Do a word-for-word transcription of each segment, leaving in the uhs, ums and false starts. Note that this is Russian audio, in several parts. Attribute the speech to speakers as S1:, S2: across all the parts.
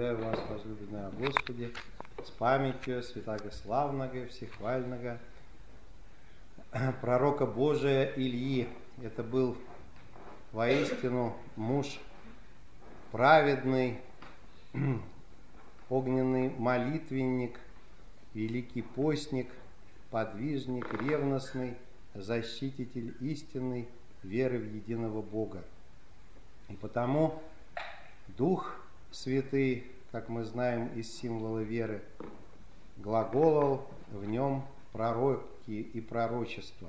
S1: поздравляю вас, возлюбленные Господи, с памятью святославного, всехвального пророка Божия Ильи. Это был воистину муж праведный, огненный молитвенник, великий постник, подвижник, ревностный, защититель истинной веры в единого Бога. И потому Дух Святый, как мы знаем из символа веры, глаголал в нем пророки и пророчества.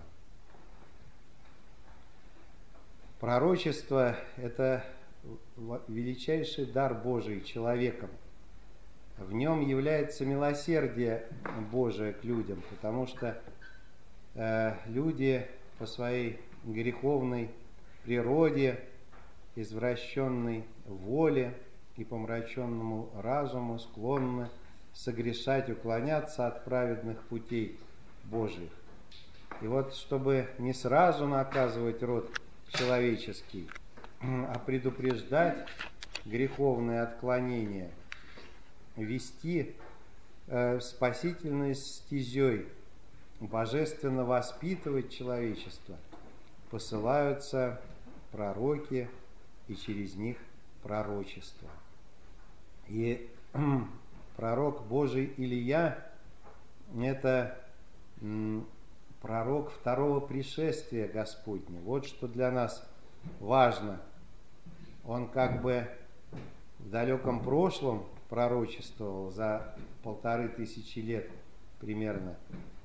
S1: Пророчество – это величайший дар Божий человеком. В нем является милосердие Божие к людям, потому что э, люди по своей греховной природе, извращенной воле и помраченному разуму склонны согрешать, уклоняться от праведных путей Божьих. И вот, чтобы не сразу наказывать род человеческий, а предупреждать греховные отклонения, вести э, спасительной стезей, божественно воспитывать человечество, посылаются пророки и через них пророчество. И пророк Божий Илия – это м, пророк второго пришествия Господня. Вот что для нас важно. Он как бы в далеком прошлом пророчествовал за полторы тысячи лет примерно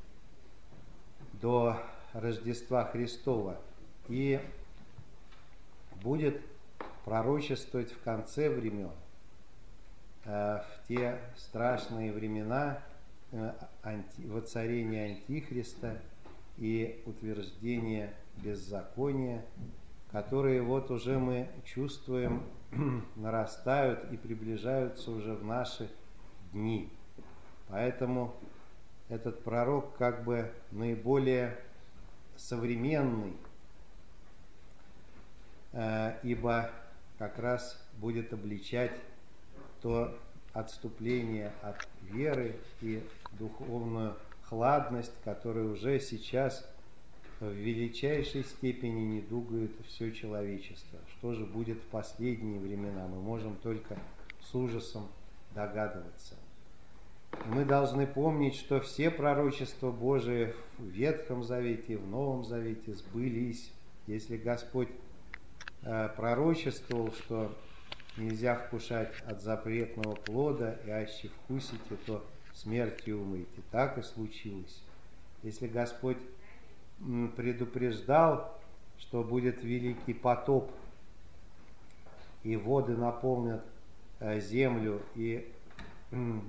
S1: до Рождества Христова и будет пророчествовать в конце времен, в те страшные времена воцарения Антихриста и утверждения беззакония, которые вот уже мы чувствуем нарастают и приближаются уже в наши дни. Поэтому этот пророк как бы наиболее современный, ибо как раз будет обличать то отступление от веры и духовную хладность, которая уже сейчас в величайшей степени недугает все человечество. Что же будет в последние времена, мы можем только с ужасом догадываться. Мы должны помнить, что все пророчества Божии в Ветхом Завете и в Новом Завете сбылись. Если Господь э, пророчествовал, что нельзя вкушать от запретного плода, и аще вкусите, то смертью умрете. Так и случилось. Если Господь м, предупреждал, что будет великий потоп, и воды наполнят э, землю, и м,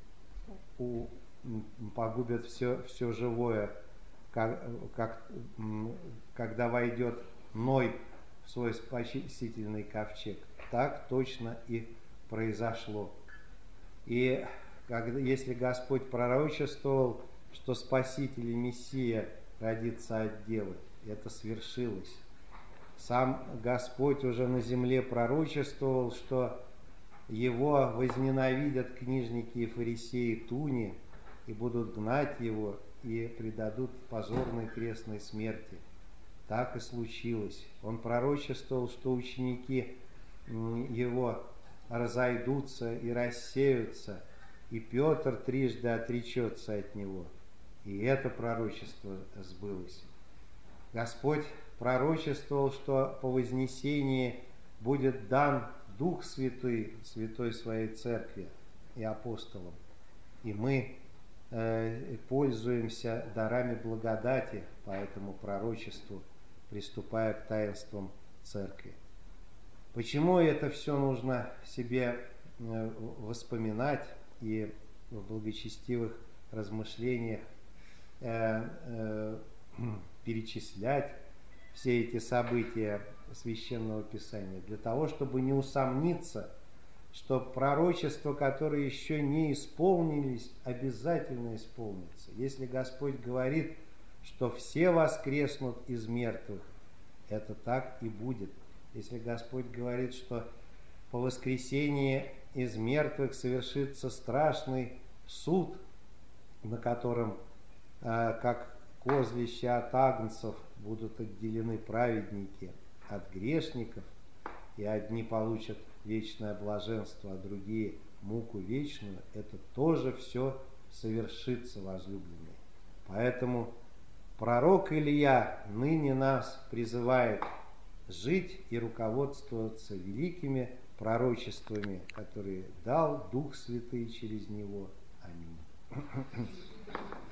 S1: у, м, погубят все, все живое, как, как, м, когда войдет Ной в свой спасительный ковчег. Так точно и произошло. И когда, если Господь пророчествовал, что Спаситель и Мессия родится от Девы, это свершилось. Сам Господь уже на земле пророчествовал, что Его возненавидят книжники и фарисеи туни, и будут гнать Его, и предадут позорной крестной смерти. Так и случилось. Он пророчествовал, что ученики Его разойдутся и рассеются, и Петр трижды отречется от Него. И это пророчество сбылось. Господь пророчествовал, что по вознесении будет дан Дух Святой, Святой Своей Церкви и апостолам. И мы э, пользуемся дарами благодати по этому пророчеству, приступая к таинствам Церкви. Почему это все нужно себе воспоминать и в благочестивых размышлениях э, э, перечислять все эти события Священного Писания? Для того, чтобы не усомниться, что пророчества, которые еще не исполнились, обязательно исполнятся. Если Господь говорит, что все воскреснут из мертвых, это так и будет. Если Господь говорит, что по воскресении из мертвых совершится страшный суд, на котором, как козлища от агнцев, будут отделены праведники от грешников, и одни получат вечное блаженство, а другие муку вечную. Это тоже все совершится, возлюбленные. Поэтому пророк Илия ныне нас призывает жить и руководствоваться великими пророчествами, которые дал Дух Святый через него. Аминь.